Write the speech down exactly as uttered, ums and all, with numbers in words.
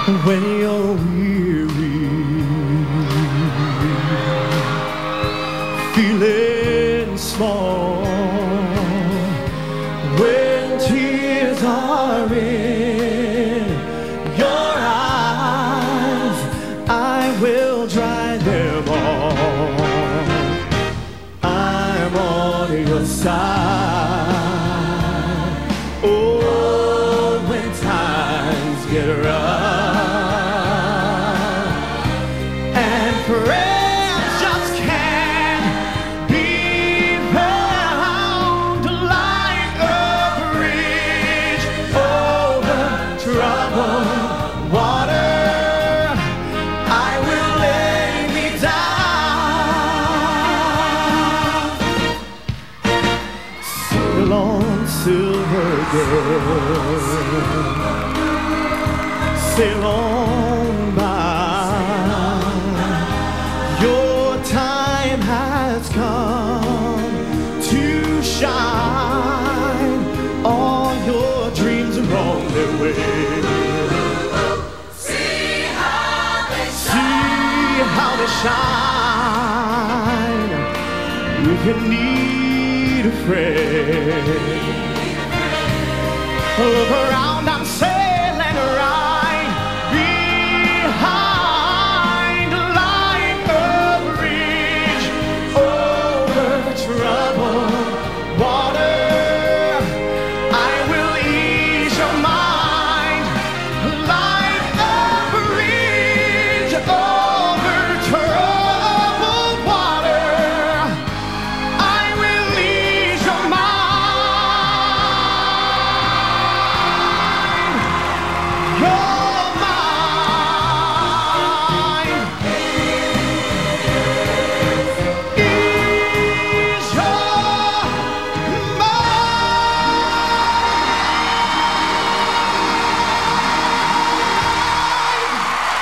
when you're weary, feeling small, when tears are in your eyes, I will dry them all. I'm on your side. Oh, when times get rough and friends just can't be found like a bridge over troubled water, I will lay me down. Sail on, silver girl, sail on by. Your time has come to shine. All your dreams are on their way. See how they See how they shine. If you need a friend, look around.